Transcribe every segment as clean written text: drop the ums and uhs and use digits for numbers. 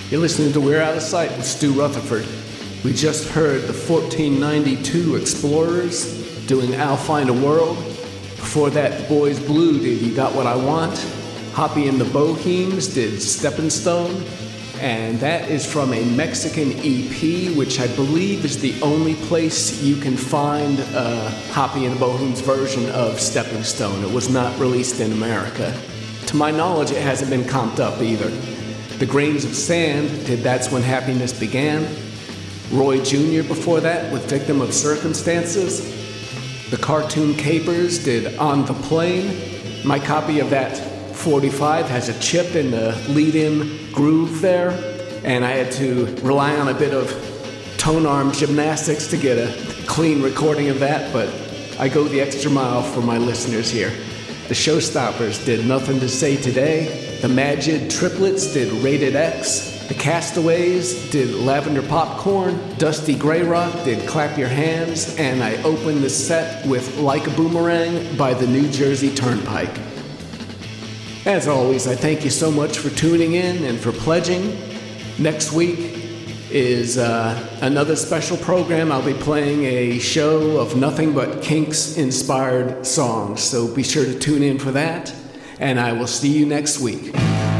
You're listening to We're Out of Sight with Stu Rutherford. We just heard the 1492 Explorers doing I'll Find a World. Before that, Boys Blue did You Got What I Want. Hoppy and the Bohemes did Stepping Stone. And that is from a Mexican EP, which I believe is the only place you can find Hoppy and the Bohemes version of Stepping Stone. It was not released in America. To my knowledge, it hasn't been comped up either. The Grains of Sand did That's When Happiness Began. Roy Jr. before that with Victim of Circumstances. The Cartoon Capers did On the Plane. My copy of that 45 has a chip in the lead-in groove there, and I had to rely on a bit of tone arm gymnastics to get a clean recording of that, but I go the extra mile for my listeners here. The Showstoppers did Nothing to Say Today. The Majid Triplets did Rated X. The Castaways did Lavender Popcorn. Dusty Grayrock did Clap Your Hands. And I opened the set with Like a Boomerang by the New Jersey Turnpike. As always, I thank you so much for tuning in and for pledging. Next week is another special program. I'll be playing a show of nothing but Kinks-inspired songs, so be sure to tune in for that, and I will see you next week.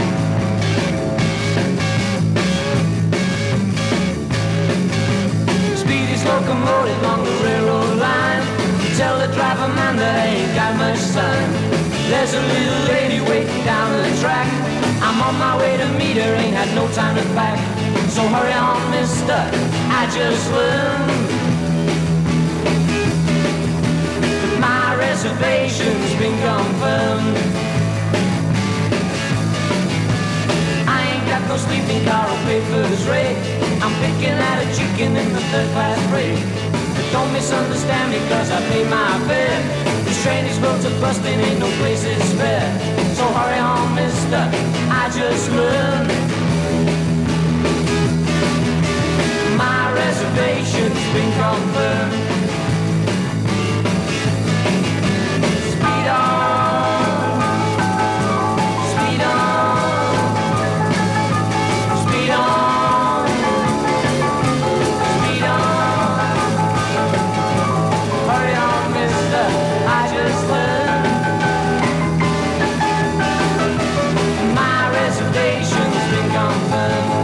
Speedy's locomotive on the railroad line. Tell the driver, man, that ain't got much time. There's a little lady waiting down the track. I'm on my way to meet her, ain't had no time to pack. So hurry on, mister, I just learned my reservation's been confirmed. I ain't got no sleeping car or papers rate. I'm picking at a chicken in the third-class break. Don't misunderstand me, cause I pay my fare. This train is built to busting, ain't no places spare. So hurry on, mister, I just learned my reservation's been confirmed. Speed on, speed on, speed on, speed on. Hurry on, mister, I just learned my reservation's been confirmed.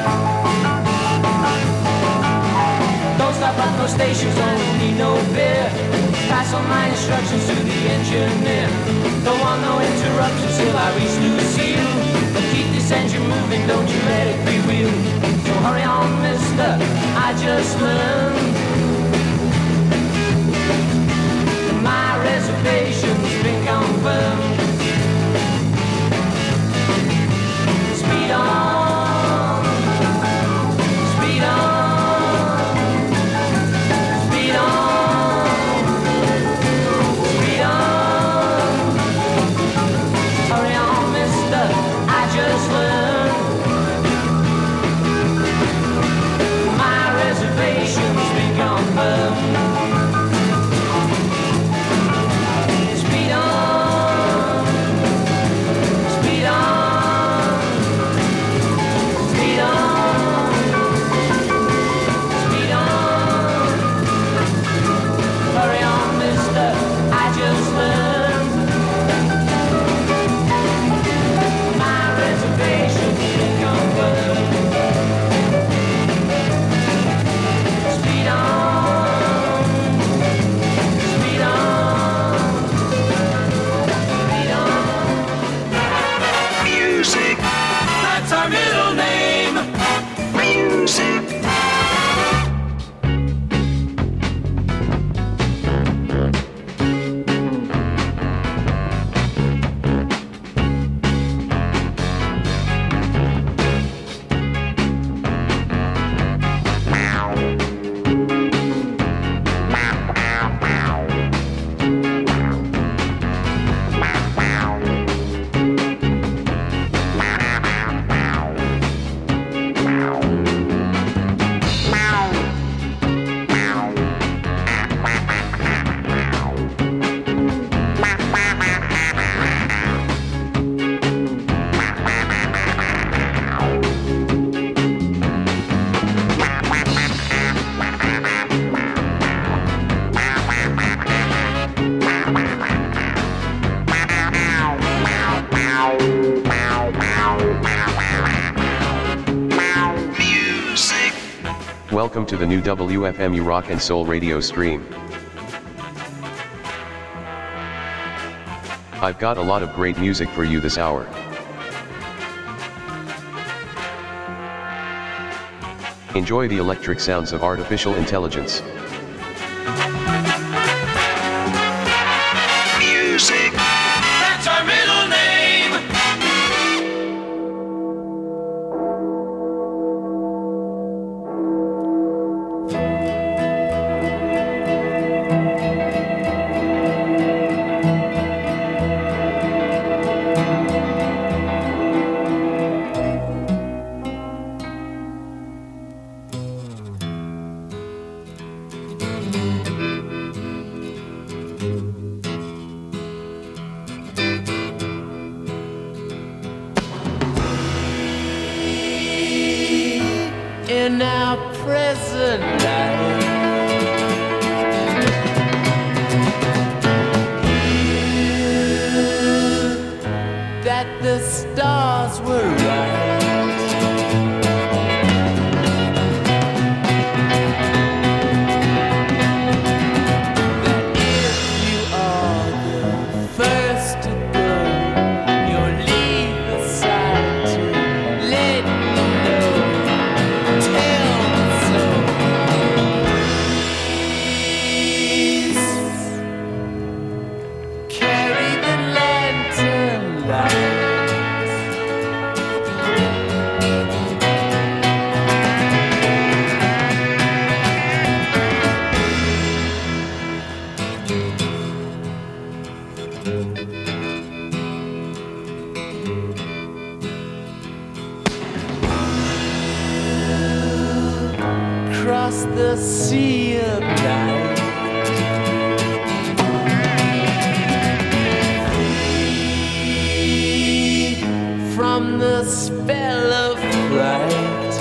Don't stop at no stations, don't need no beer. Pass on my instructions to the engineer. Don't want no interruptions till I reach Lucille. But keep this engine moving, don't you let it freewheel. So hurry on, mister, I just learned my reservation's been confirmed. Speed on, speed on, speed on, speed on. Hurry on, mister, I just learned my reservation Welcome to the new WFMU Rock and Soul radio stream. I've got a lot of great music for you this hour. Enjoy the electric sounds of artificial intelligence. Music. That's our middle name. In our present life, that the stars were right. That if you are the first to go, you'll leave aside to let me know. Across the sea of night, free from the spell of fright.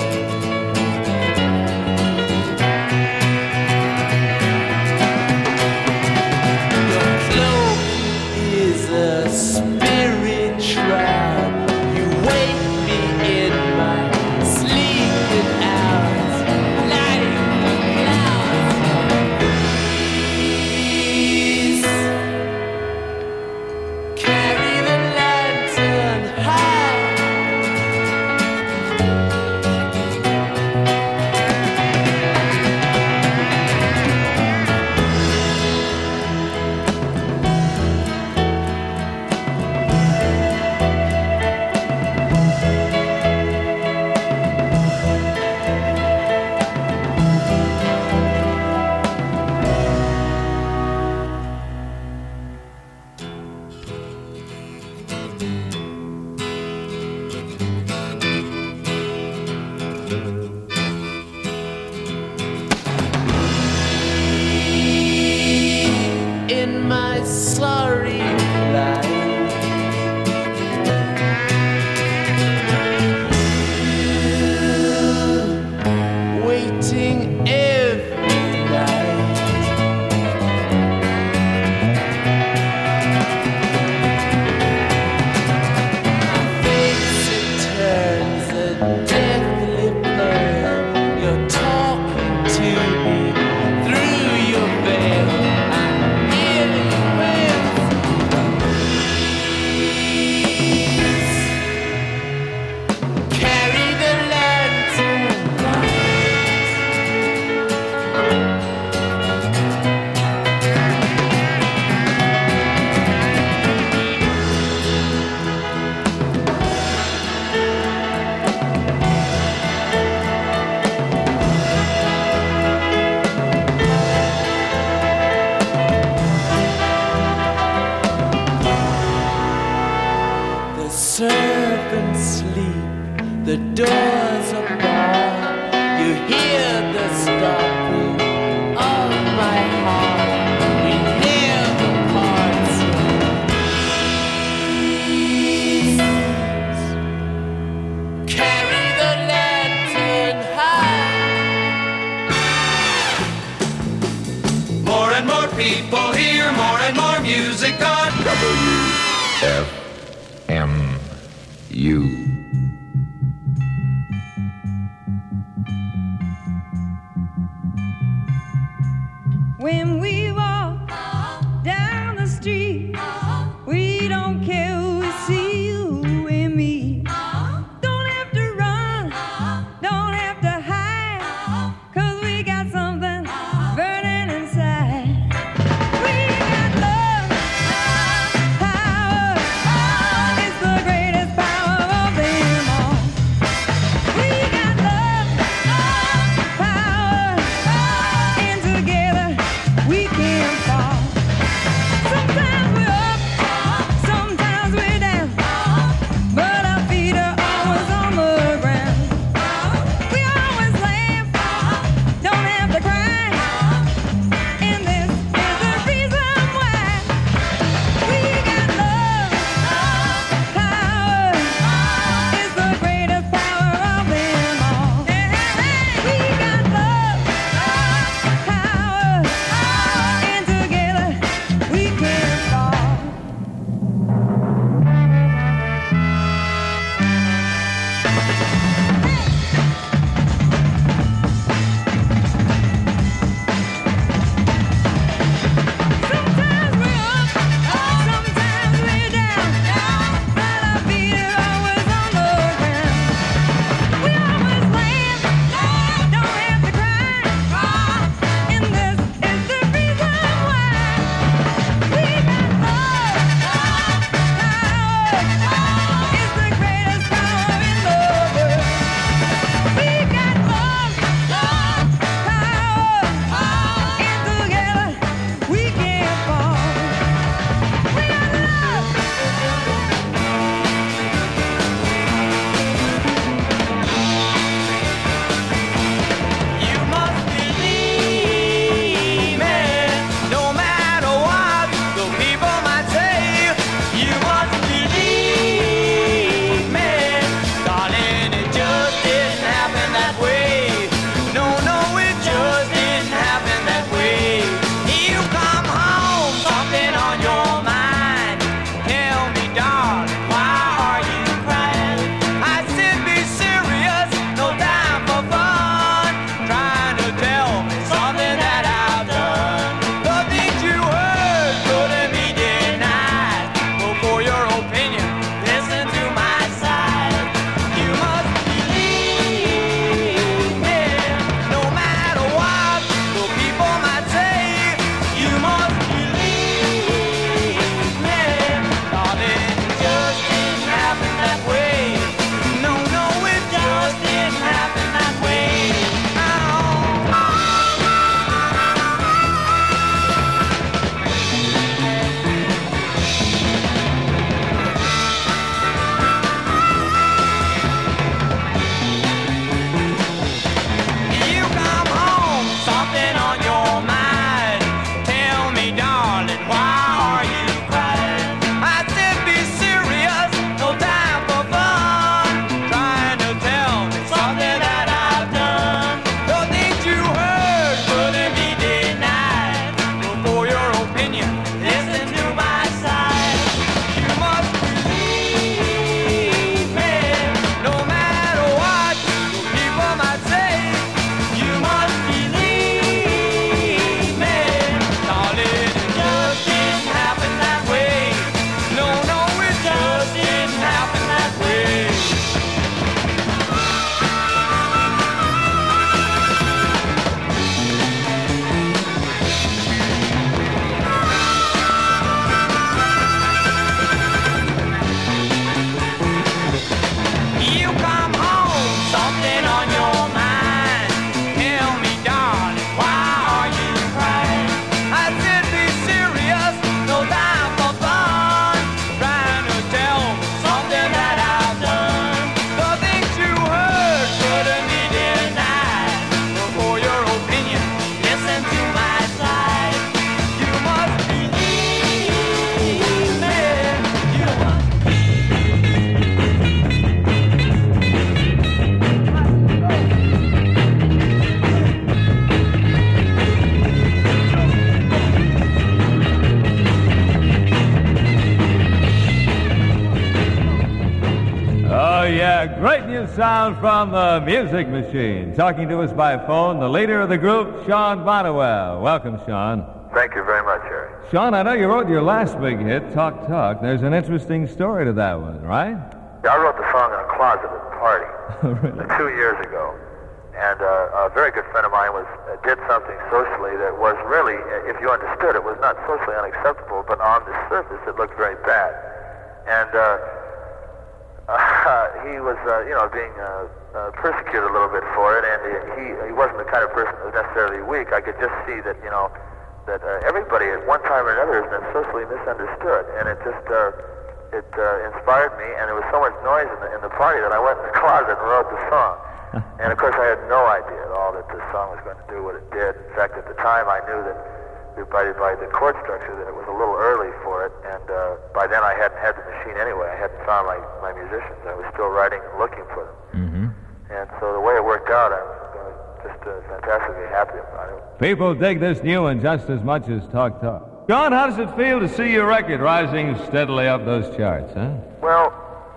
Your cloak is a spirit shroud. You wake me in my sleeping hours. Carry the lantern high. In my sorry life, waiting every night. My face, it turns a deathly pale. You're talking to me through your veil. Servants sleep, the doors are barred. You hear the stopping of my heart. We never part. Carry the lantern high. More and more people hear more and more music on WFMU. Yeah, great new sound from the Music Machine. Talking to us by phone, the leader of the group, Sean Bonnewell. Welcome, Sean. Thank you very much, Harry. Sean, I know you wrote your last big hit, Talk Talk. There's an interesting story to that one, right? Yeah, I wrote the song in a closet at a party Really? 2 years ago. And a very good friend of mine did something socially that was really, if you understood it, was not socially unacceptable, but on the surface it looked very bad. And he was, being persecuted a little bit for it, and he wasn't the kind of person that was necessarily weak. I could just see that, that everybody at one time or another has been socially misunderstood, and it just inspired me. And there was so much noise in the party that I went in the closet and wrote the song. And of course, I had no idea at all that the song was going to do what it did. In fact, at the time, I knew that by the chord structure that it was a little early for it, and by then I hadn't had the machine anyway. I hadn't found my musicians. I was still writing and looking for them. Mm-hmm. And so the way it worked out, I was just fantastically happy about it. People dig this new one just as much as Talk Talk. John, how does it feel to see your record rising steadily up those charts, huh? Well,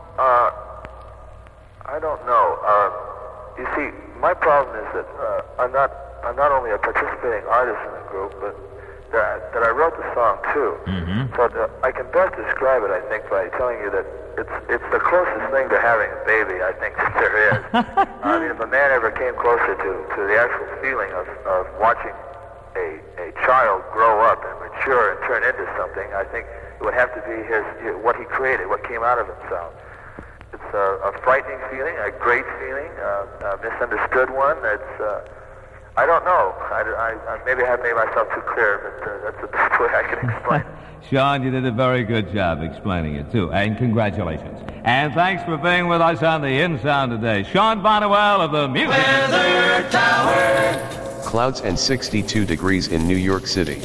I don't know. You see, my problem is that I'm not only a participating artist in the group, but that I wrote the song too. Mm-hmm. So I can best describe it, I think, by telling you that it's the closest thing to having a baby, I think, that there is. I mean, if a man ever came closer to the actual feeling of watching a child grow up and mature and turn into something, I think it would have to be what he created, what came out of himself. It's a frightening feeling, a great feeling, a misunderstood one. I don't know. I maybe I have made myself too clear, but that's the best way I can explain it. Sean, you did a very good job explaining it, too. And congratulations. And thanks for being with us on the In Sound today. Sean Bonnewell of the Music Weather Tower. Clouds and 62 degrees in New York City.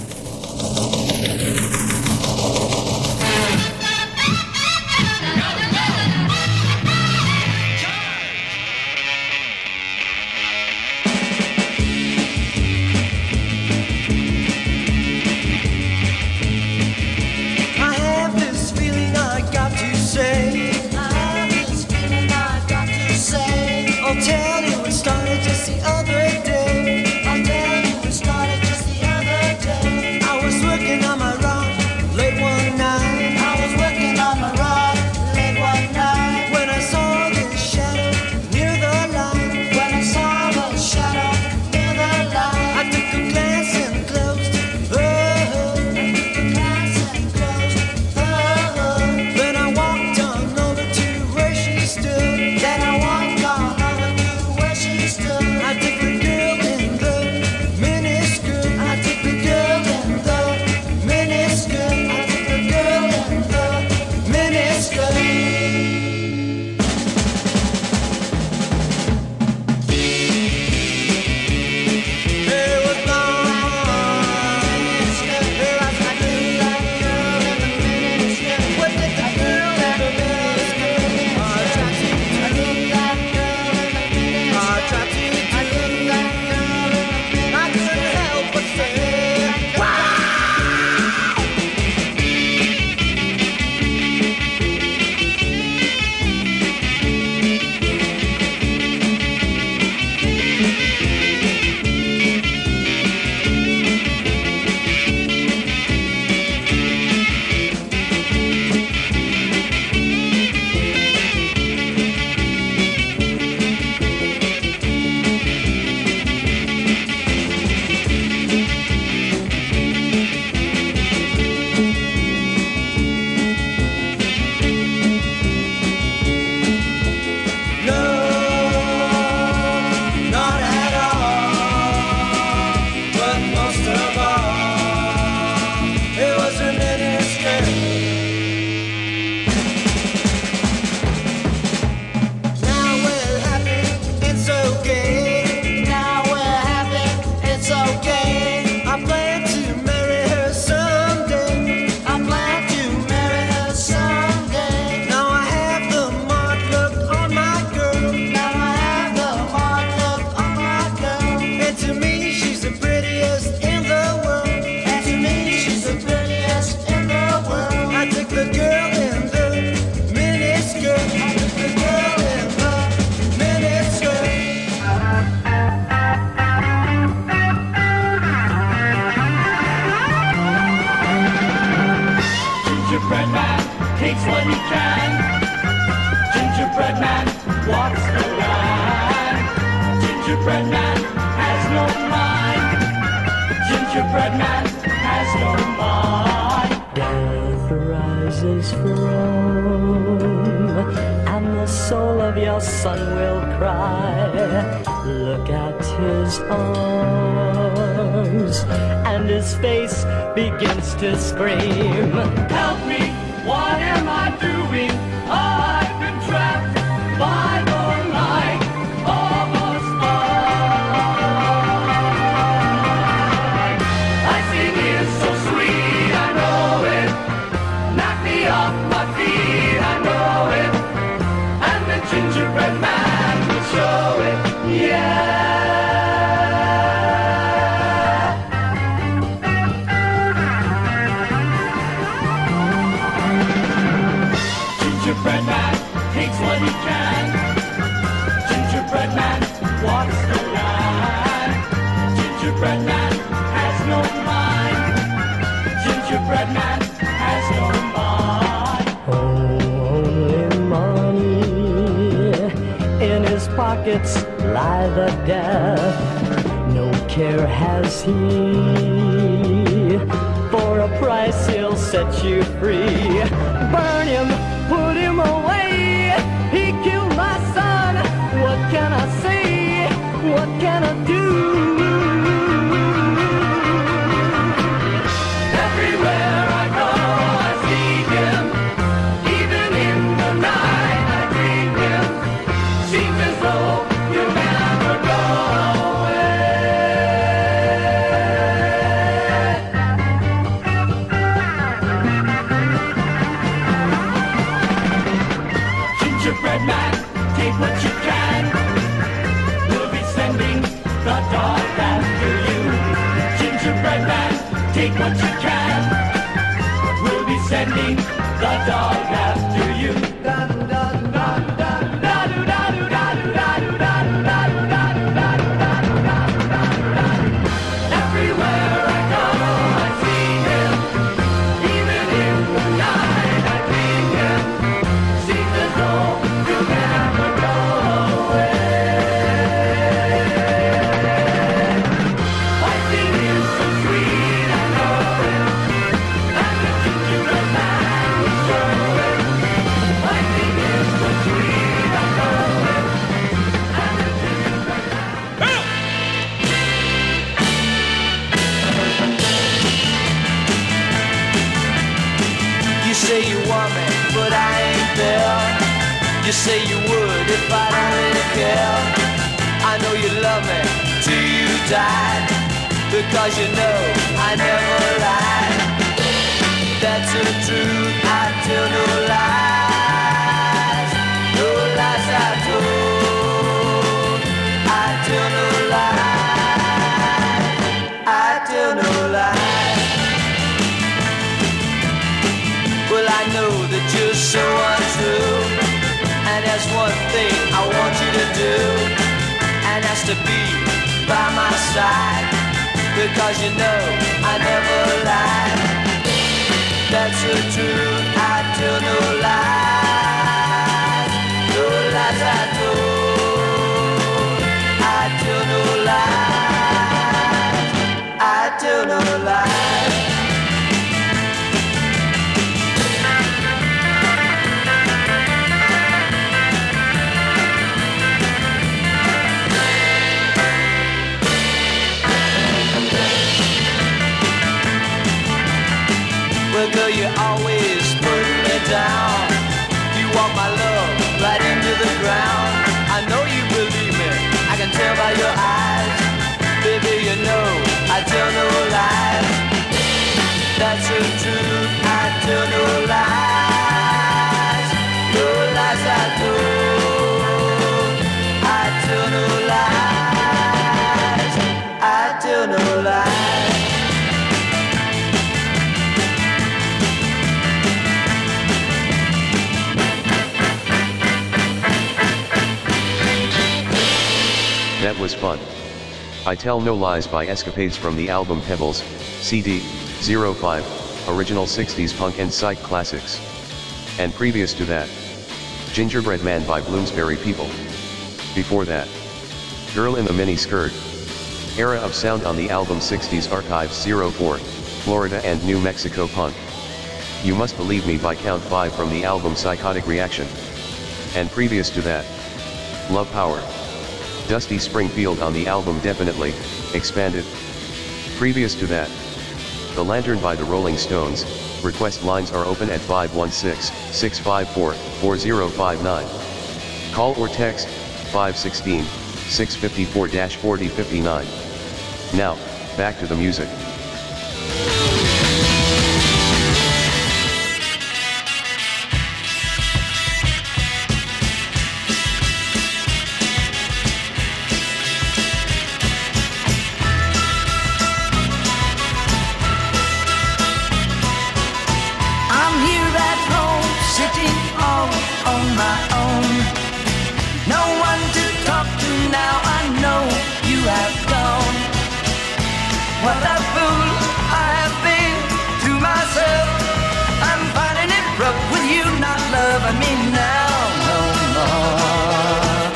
I'll tell you it started just the other day. walks the line. Gingerbread man has no mind. Gingerbread man has no mind. Death rises from, and the soul of your son will cry. Look at his arms, and his face begins to scream. Help me, what am I doing? I've been trapped by the light of a spine. I sing it so sweet, I know it. Knock me off my feet, I know it. And the gingerbread man will show it, yeah. Gingerbread man takes what he can. Gingerbread man walks the line. Gingerbread man has no mind. Gingerbread man has no mind. Only money in his pockets lie the death. No care has he. For a price he'll set you free. Burn him, put him away. He killed my son. What can I say? What can I do? Everywhere I go, I see him. Even in the night, I dream him. Seems as though you'll never go away. Gingerbread man, take what you can. We'll be sending the dog after you. Gingerbread man, take what you can. We'll be sending the dog after you. Everywhere I go, I see him. Even in the night, I dream him. Seems as though you'll never go away. I sing it so sweet, I know it. And the gingerbread man will show it. I sing it so sweet, I know it. And the gingerbread man. You say you want me, but I ain't there. You say you would if I didn't care. I know you love me till you die, because you know I never lie. That's the truth, I tell no lies. No lies I told. I tell no lies. I tell no lies. Well, I know that you're so untrue, and there's one thing I want you to do, and that's to be by my side, because you know I never lie. That's the truth, I tell no lies. No lies I told. I tell no lies. I tell no lies. Well, girl, you always put me down. You want my love right into the ground. I know you believe me, I can tell by your eyes. Baby, you know I tell no lies. That's the truth, I tell no lies. No lies I told. I tell no lies. I tell no lies. That was fun. I Tell No Lies by Escapades from the album Pebbles, CD, 05, original 60s punk and psych classics. And previous to that, Gingerbread Man by Bloomsbury People. Before that, Girl in the Mini Skirt. Era of Sound on the album 60s Archives 04, Florida and New Mexico Punk. You Must Believe Me by Count 5 from the album Psychotic Reaction. And previous to that, Love Power. Dusty Springfield on the album Definitely, Expanded. Previous to that, The Lantern by the Rolling Stones. Request lines are open at 516-654-4059. Call or text 516-654-4059. Now, back to the music. What a fool I have been to myself. I'm finding it rough with you not loving me now no more.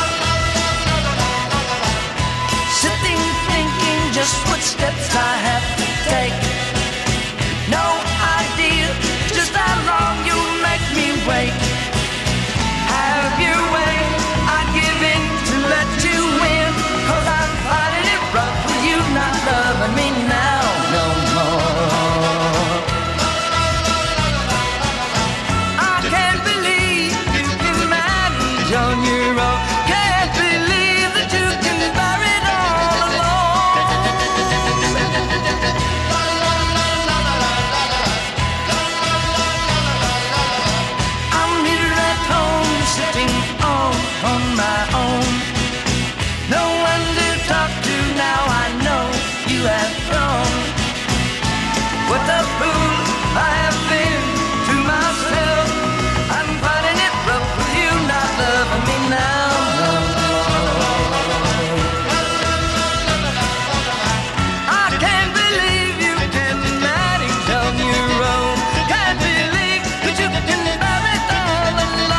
Sitting thinking just what steps I have to take. No idea just how long you'll make me wait. Have your way, I give in to let you win, 'cause I'm finding it rough with you not loving me now no more. I can't believe you can manage on your own. Can't believe that you can bear it all alone. I'm here at home sitting on my own. No one to talk to now, I know you have grown. What a fool I have been to myself. I'm finding it rough with you not loving me now no more. I can't believe you can manage on your own. Can't believe that you can bear it all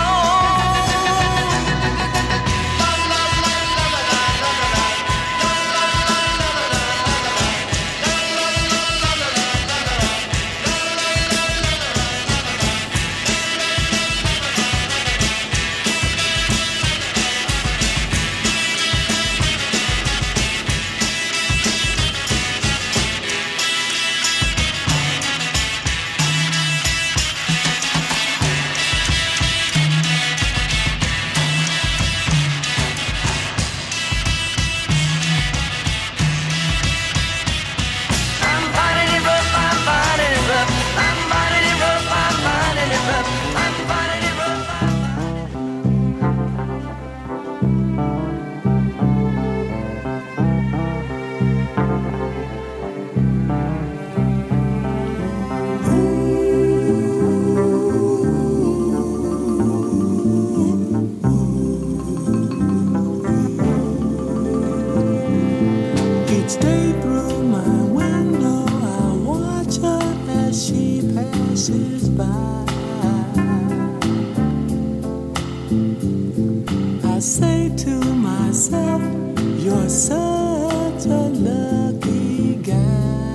I say to myself, you're such a lucky guy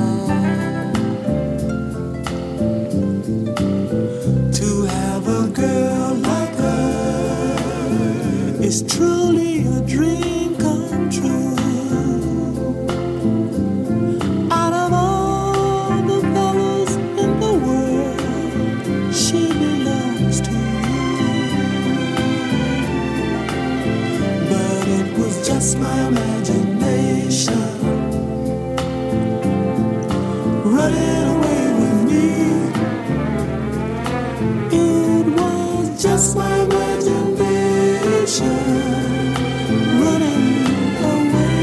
to have a girl like her. It's truly a dream come true. Out of all the fellas in the world, she belongs to just my imagination running away with me. It was just my imagination running away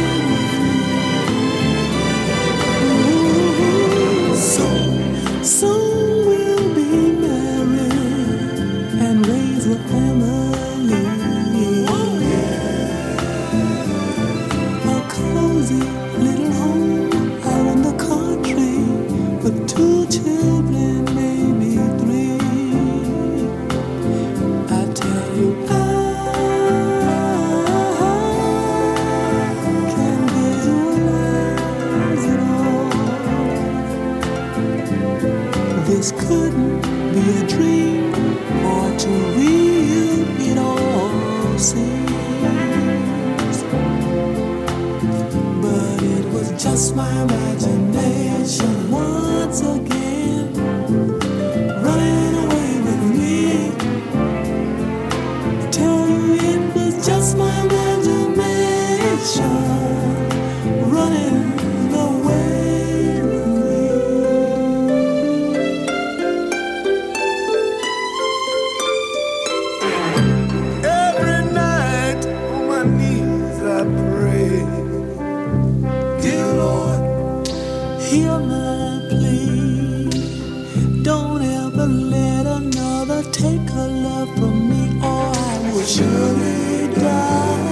with me. Soon we'll be married and raise a family. Little home out in the country with 2 children, maybe 3. seas. But it was just my imagination once again running away with me. I tell you it was just my imagination running away with me. Every night on my knees I pray, dear Lord, hear my plea. Don't ever let another take her love from me, or I will surely die.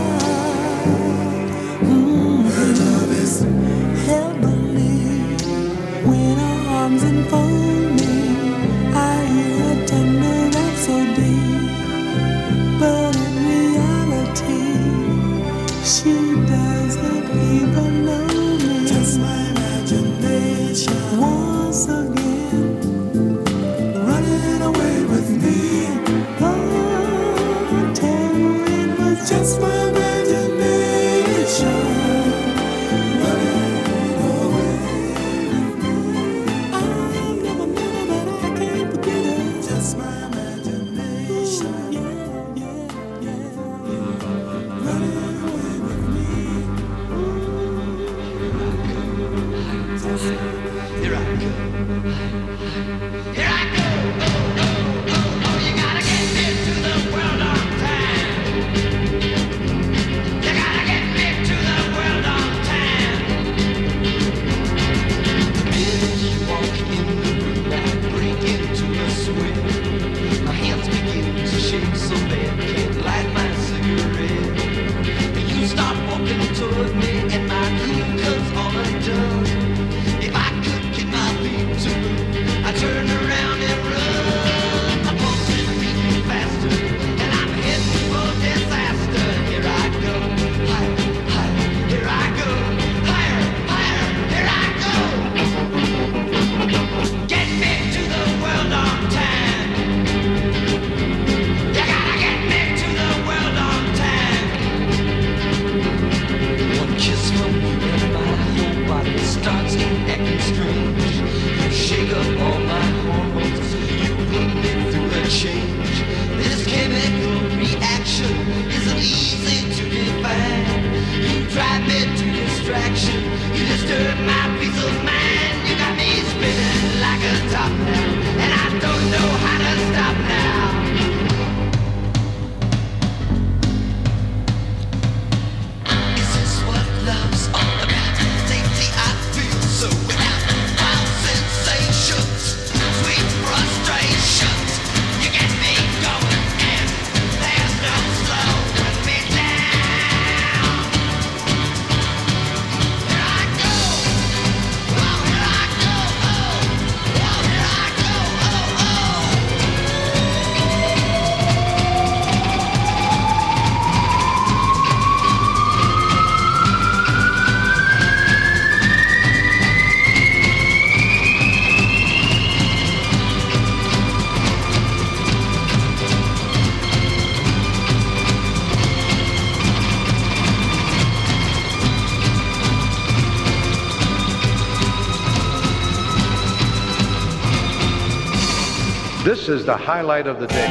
Her love is heavenly. When her arms enfold me, I hear a tender rhapsody. But in reality, she doesn't even know me. Just my imagination once again running away with me. Oh, I tell you it was just my imagination running away with me. I've never met her, but I can't forget her. Just my imagination. Yeah, yeah, yeah. Running away with me. Here I go. Here I go. Oh, oh, oh, oh, you gotta get me to the world on time. You gotta get me to the world on time. The minute you walk in the room, I break into a sweat. My hands begin to shake so bad, can't light my cigarette. And you start walking toward me, and my cool comes all undone. If I could get my feet to move, I turn around and run. My pulse is beating faster, and I'm heading for disaster. Here I go, higher, higher. Here I go, higher, higher. Here I go. Get me to the world on time. You gotta get me to the world on time. One kiss from you and my whole body starts acting strange. You shake up all my hormones, you put me through a change. This chemical reaction isn't easy to define. You drive me to distraction, you disturb my peace of mind. You got me spinning like a top now, and I don't know how to stop now. Is this what love's all about? Safety, I feel so without wild sensations, sweet frustrations. You get me going, and there's no slowing me down. Here I go, oh, here I go, oh, oh, here I go, oh, oh. This is the highlight of the day.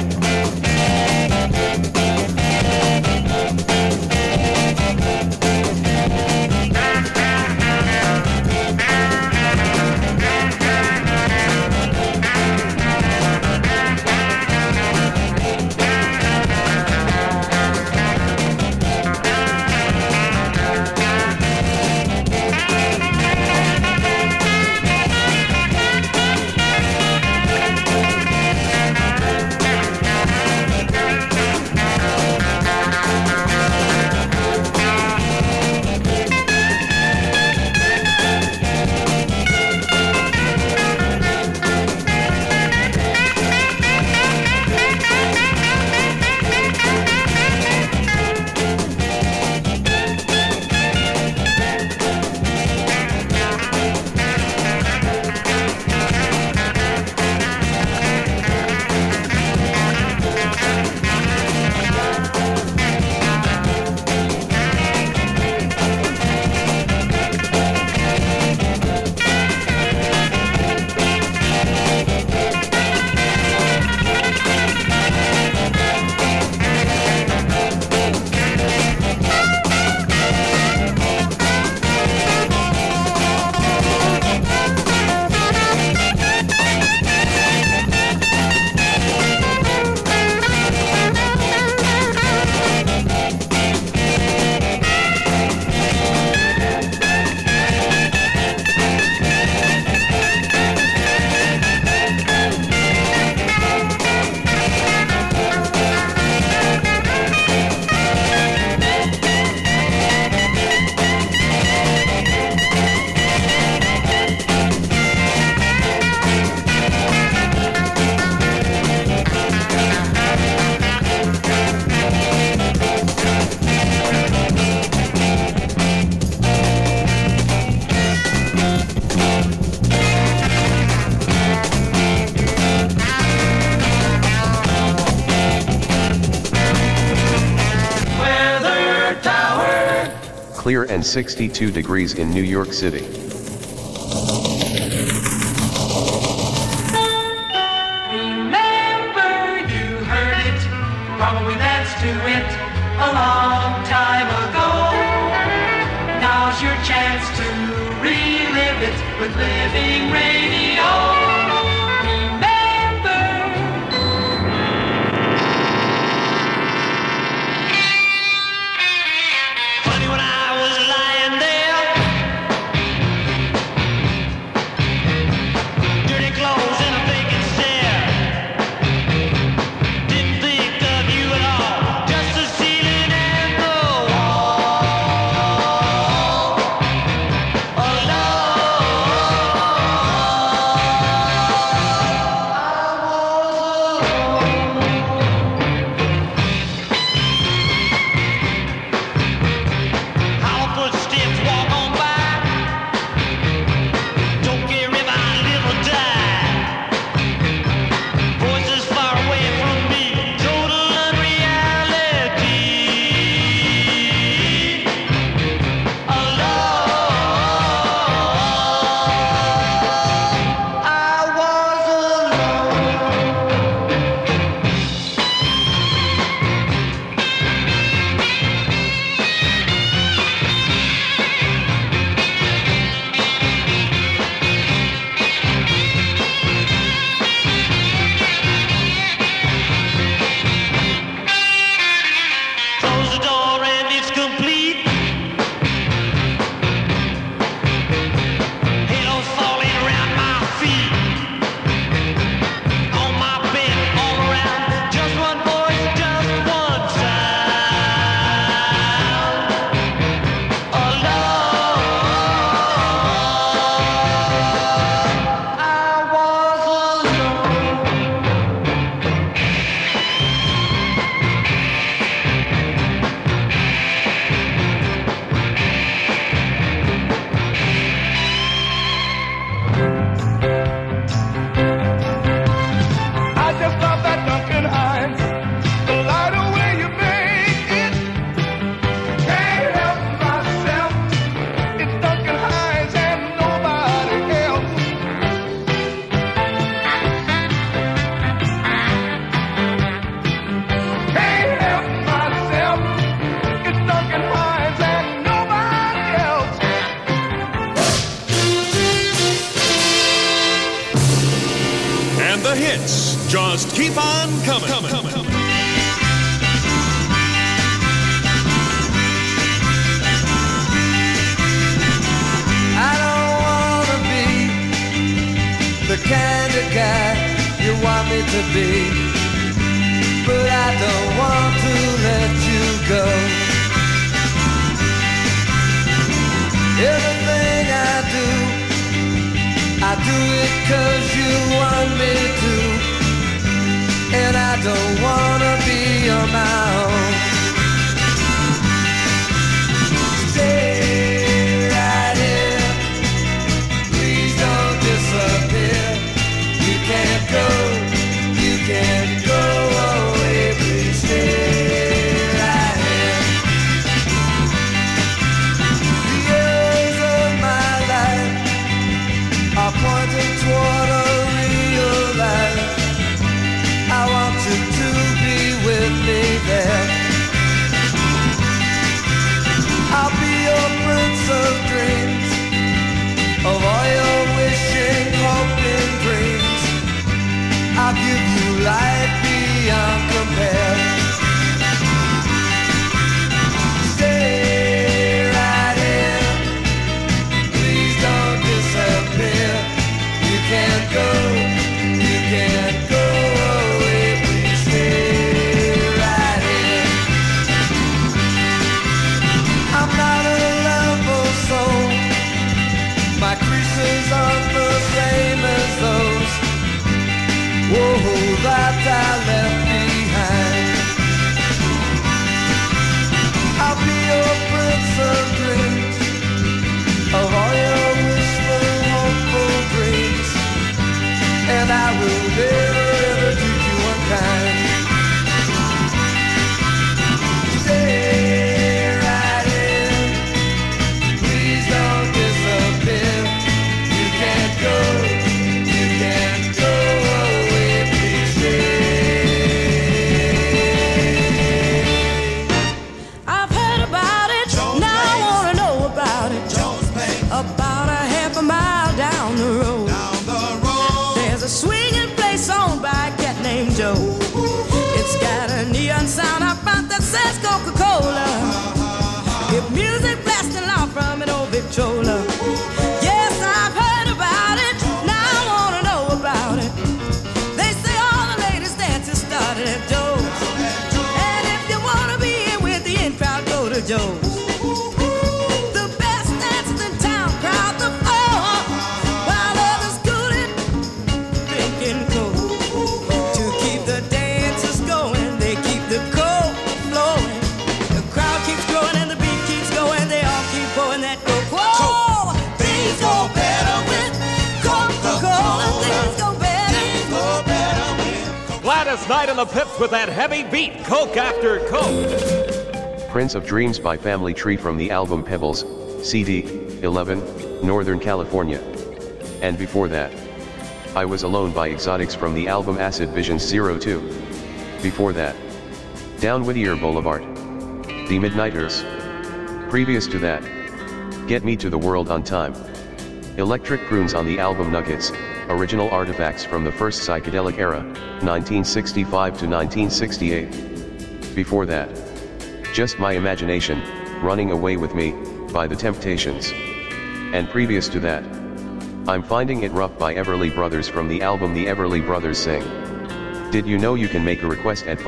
Clear and 62 degrees in New York City. Remember, you heard it, probably that's to it, a long time ago. Now's your chance to relive it with Living Radio. Just keep on coming. I don't wanna be the kind of guy you want me to be, but I don't want to let you go. Everything I do it 'cause you want me to. And I don't wanna be on my own. Stay right here, please don't disappear. You can't go away, please stay right here. The years of my life are pointing toward a real life. I want you to be with me there. Joe's. The best dancers in town crowd the floor, while others scooted, drinking coke. To keep the dancers going, they keep the coke flowing. The crowd keeps growing and the beat keeps going. They all keep pouring that coke. Whoa! Things go better with Coca-Cola. Things go better. Gladys Knight and the Pips with that heavy beat, Coke after Coke. Prince of Dreams by Family Tree from the album Pebbles, CD, 11, Northern California. And before that, I Was Alone by Exotics from the album Acid Visions 02. Before that, Down Whittier Boulevard, The Midnighters. Previous to that, Get Me to the World on Time. Electric Prunes on the album Nuggets, original artifacts from the first psychedelic era, 1965 to 1968. Before that, Just My Imagination, Running Away with Me, by The Temptations. And previous to that, I'm Finding It Rough by Everly Brothers from the album The Everly Brothers Sing. Did you know you can make a request at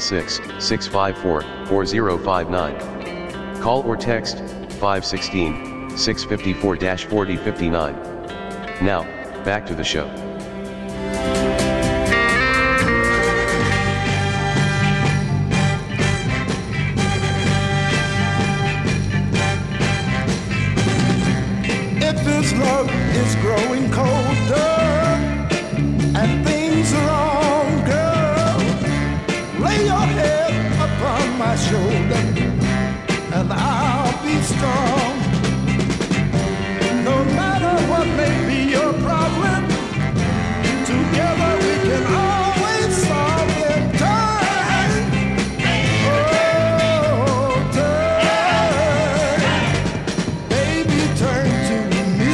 516-654-4059? Call or text 516-654-4059. Now, back to the show. If this love is growing colder and things are wrong, girl, lay your head upon my shoulder and I'll be strong. No matter what may be your problem, together we can always solve it. Turn, oh, turn, baby, turn to me.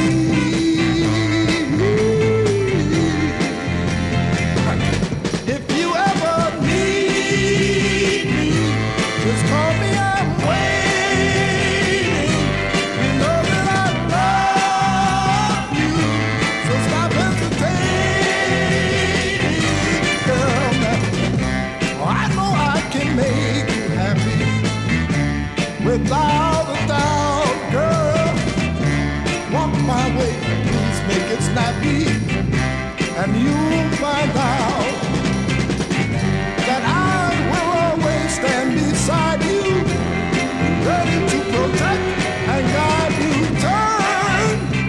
If you ever need me, just call me, I'm waiting. You know that I love you, so stop hesitating, girl. Now, I know I can make you happy without a doubt, girl. Walk my way, please make it snappy, and you'll find out that I will always stand beside you, ready to protect and guide you. Turn,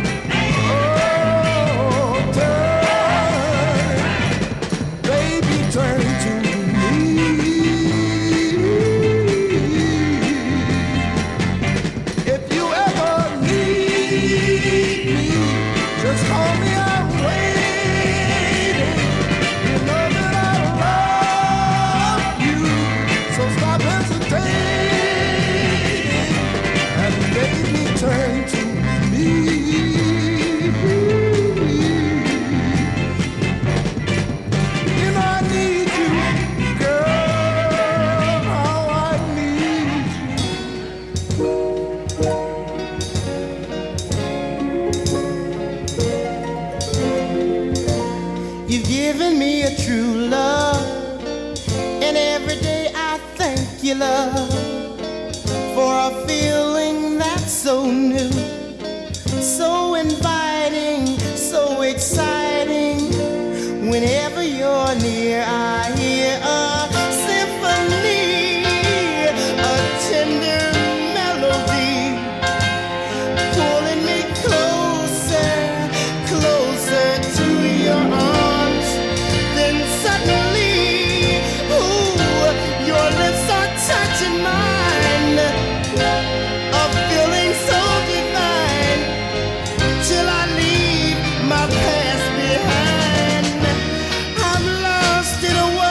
oh, turn, baby, turn to me. If you ever need me, just call me, I'm waiting. You know that I love you, so stop hesitating and baby, turn to me. You know I need you, girl, how I need you. You've given me a true love, and every day I thank you, love, for a feeling that's so new, so inviting, so exciting. Whenever you're near, I hear a symphony, a tender melody, pulling me closer, closer to your arms. Then suddenly, ooh, your lips are touching mine, a feeling so divine, till I leave my past behind. I'm lost in a world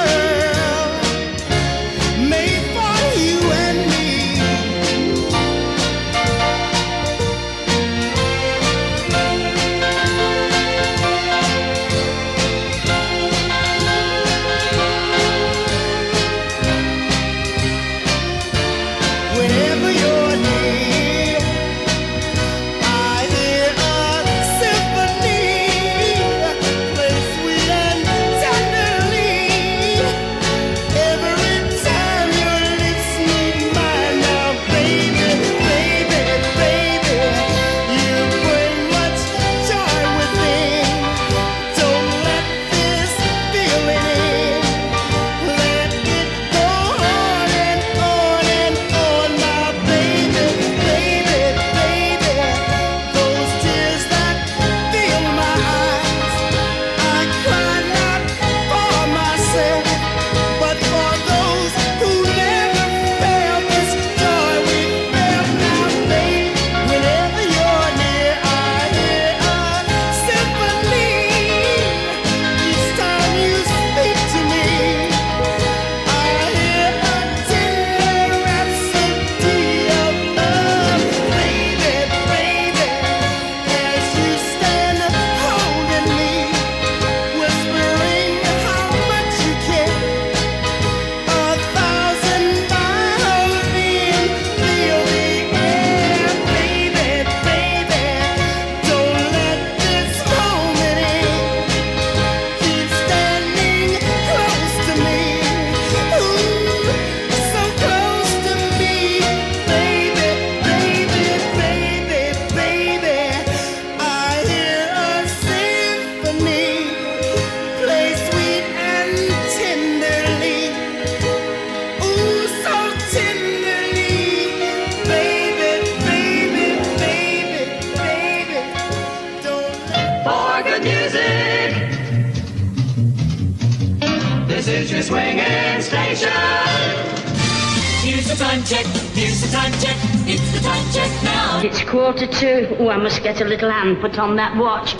the time check, here's the time check, it's the time check now. It's 2:45. Oh, I must get a little hand put on that watch.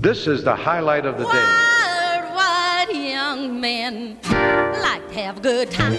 This is the highlight of the day. Wild young men like to have a good time.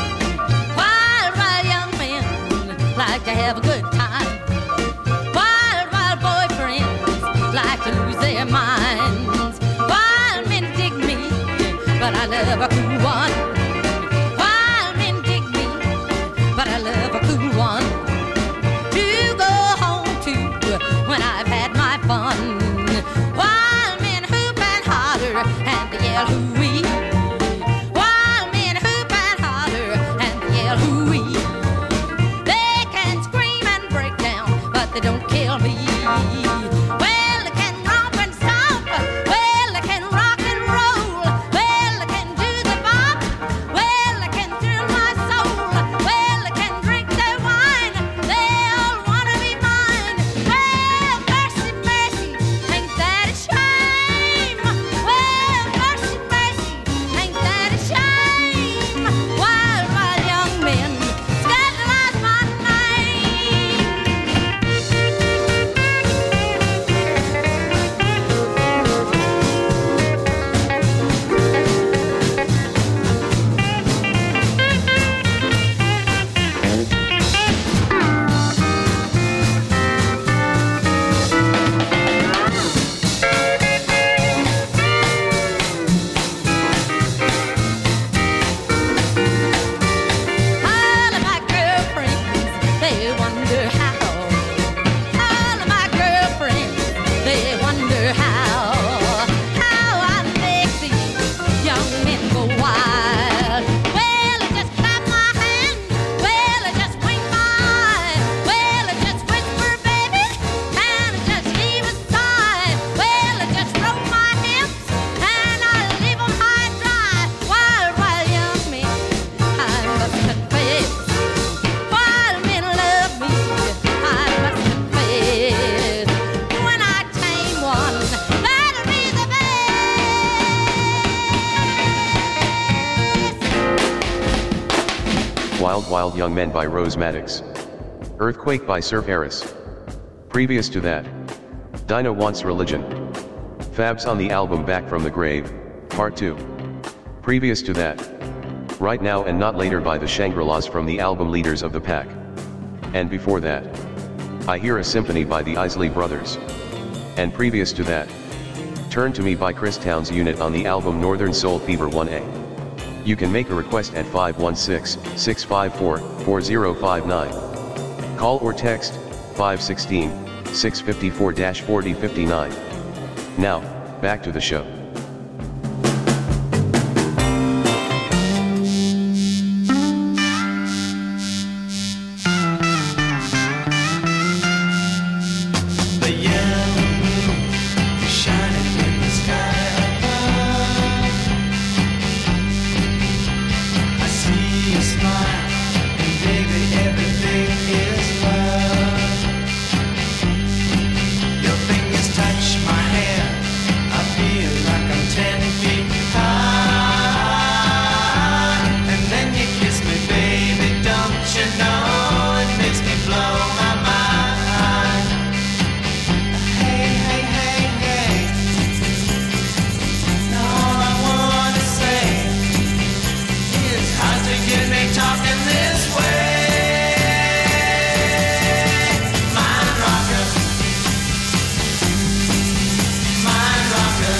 Wild young men like to have a good time. Wild boyfriends like to lose their minds. Wild men dig me, but I love a cool one. Wild men dig me, but I love a cool one. To go home to when I've had my fun. Wild men hoop and holler and they yell hoo-wee. Wild men hoop and holler and they yell hoo-wee. They can scream and break down, but they don't kill me. Well, they can romp and stomp. Well, they can rock and roll. Well, they can do the bop. Well, they can thrill my soul. Well, they can drink their wine. They all wanna be mine. Well, mercy, mercy, ain't that a shame? Well, mercy, mercy, ain't that a shame? Wild young men scandalize my name. All of my girlfriends, they wonder how. All of my girlfriends, they wonder how I make these young men go wild. Well, I just clap my hands. Well, I just wink my eye. Well, I just whisper, baby, and I just heave a sigh. Well, I just roll my hips and I leave 'em high and dry. Wild young men, I must confess. Wild men love me, I must confess. When I tame one, that'll be the best. Wild Young Men by Rose Maddox. Earthquake by Surf Harris. Previous to that, Dinah Wants Religion. Fabs on the album Back from the Grave, Part 2. Previous to that, Right Now and Not Later by the Shangri-Las from the album Leaders of the Pack. And before that, I Hear a Symphony by the Isley Brothers. And previous to that, Turn to Me by Chris Towns Unit on the album Northern Soul Fever 1A. You can make a request at 516-654-4059. Call or text 516-654-4059. Now, back to the show. The yellow moon shining in the sky above. I see you smile, and baby, everything is love. Your fingers touch my hair. I feel like I'm 10 feet high. And then you kiss me, baby, don't you know it makes me blow my mind. Hey, hey, hey, hey. Now all I wanna say is how'd you get me talking this way? Mind rocker. Mind rocker.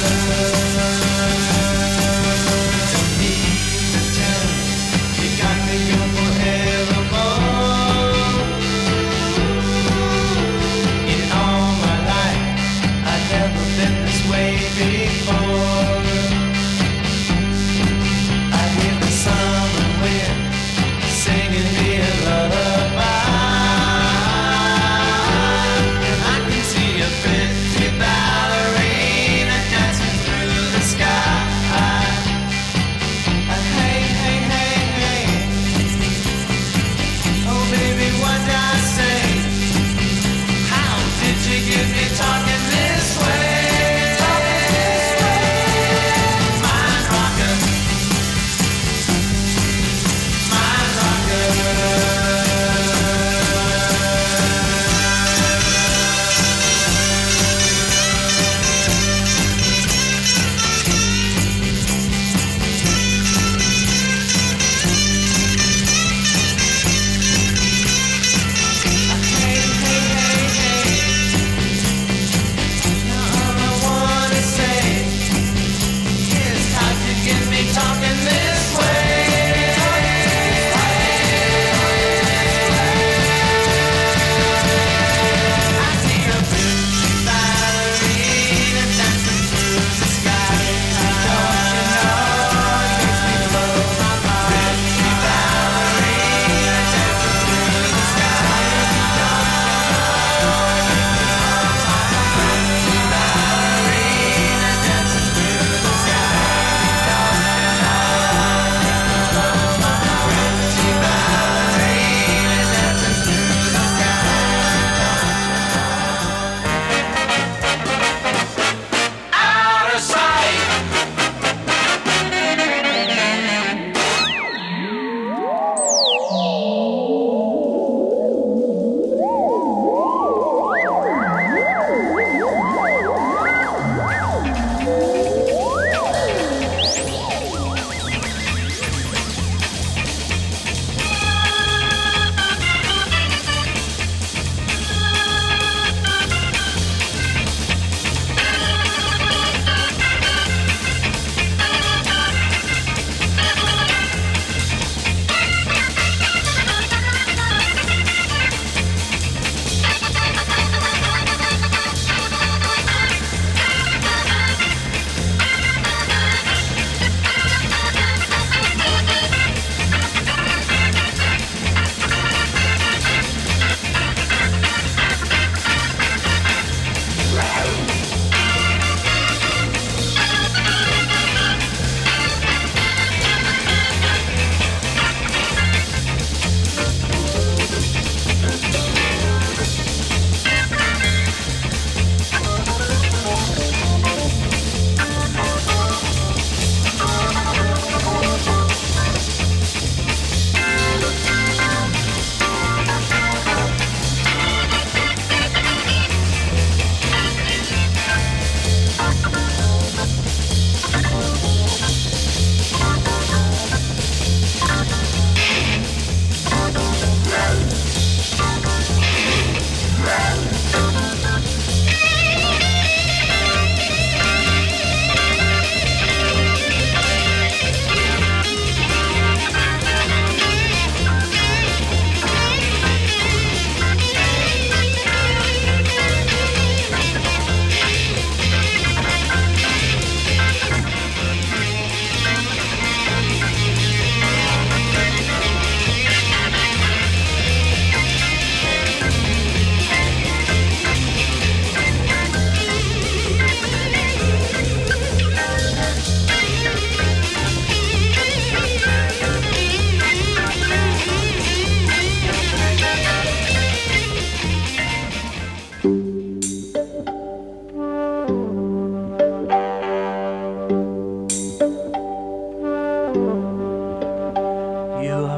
Don't need to tell you, you got me going forevermore. In all my life, I've never been this way before. I hear the summer wind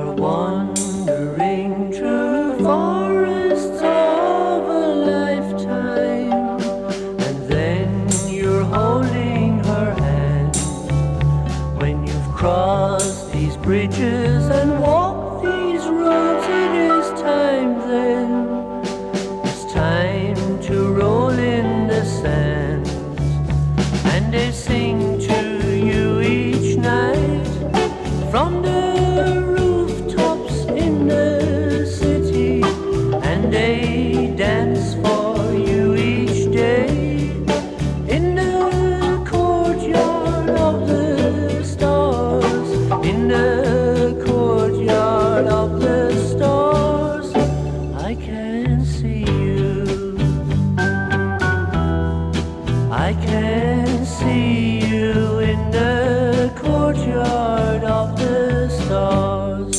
are wandering through forests of a lifetime, and then you're holding her hand. When you've crossed these bridges and walked these roads, it is time then. It's time to roll in the sand, and they sing to you each night from the rooftops in the city, and they dance for you each day in the courtyard of the stars, in the courtyard of the stars. I can see you, I can see you in the courtyard of the stars.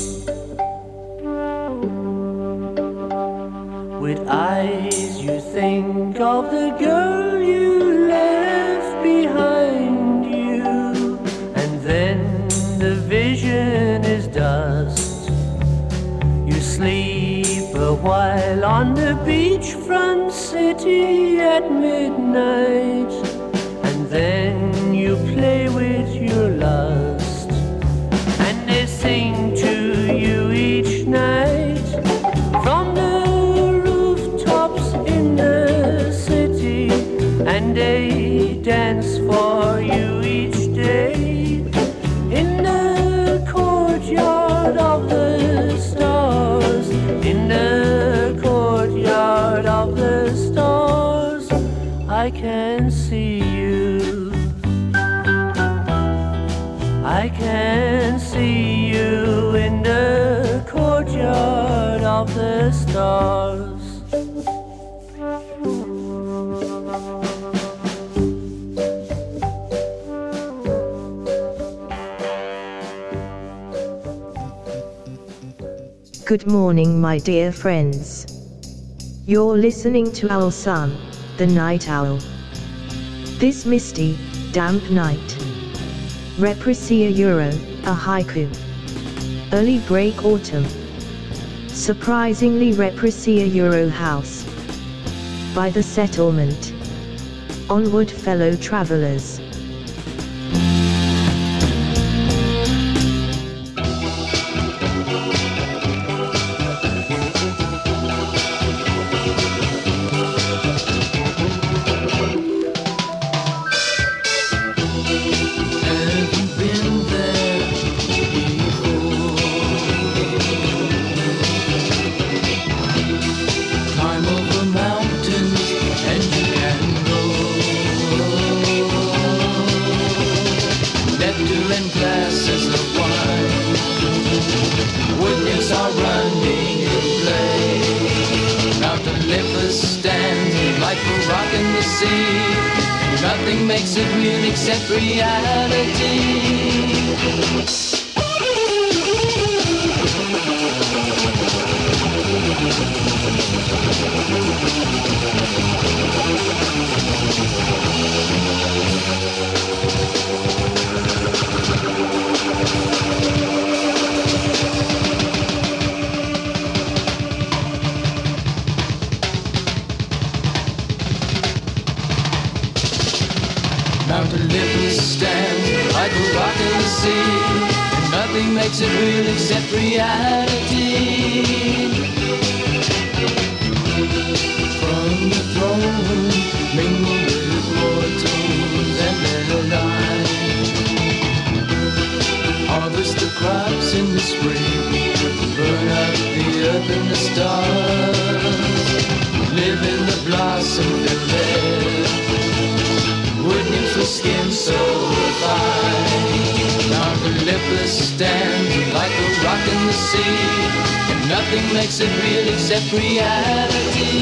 With eyes you think of the girl you left behind you, and then the vision is dust. You sleep a while on the beachfront city at midnight, and then you play with your lust, and they sing to you each night from the rooftops in the city, and they dance for you each day in the courtyard of the stars, in the courtyard of the stars. I can see you, I can see you in the courtyard of the stars. Good morning, my dear friends. You're listening to Owl Sun, the night owl. This misty, damp night. Represia Euro, a haiku. Early break autumn. Surprisingly Represia Euro house. By the settlement. Onward, fellow travelers. Nothing makes it real except reality. Mount Olympus stands like a rock in the sea, and nothing makes it real except reality. From the throne, mingle with mortals and let die. Harvest the crops in the spring, burn up the earth and the stars. Live in the blossom village. Wood nymphs with skin so fine. Mount Olympus stands like a rock in the sea, and nothing makes it real except reality.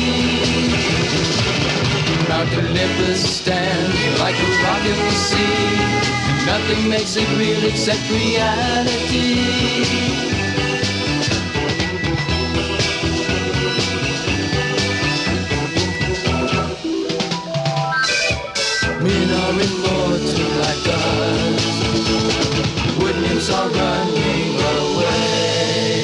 Mount Olympus stands like a rock in the sea, and nothing makes it real except reality. Men are immortal like us. Wood nymphs are running away.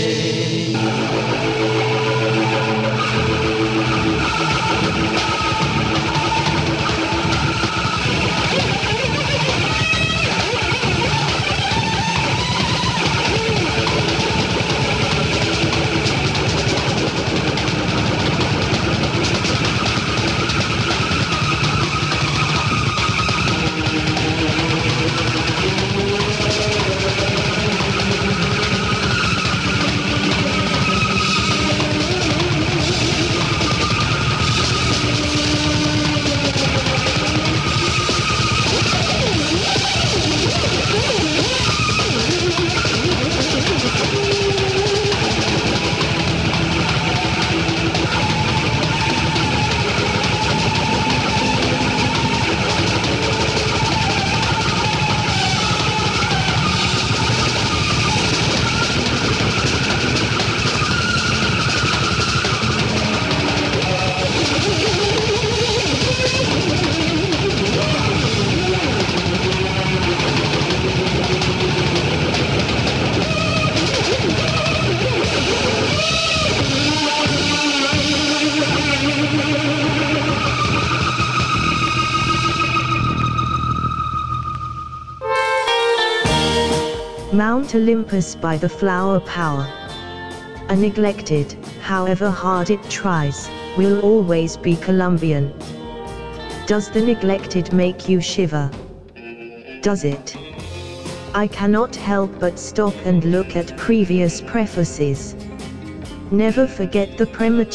Mount Olympus by the flower power. A neglected, however hard it tries, will always be Colombian. Does the neglected make you shiver? Does it? I cannot help but stop and look at previous prefaces. Never forget the premature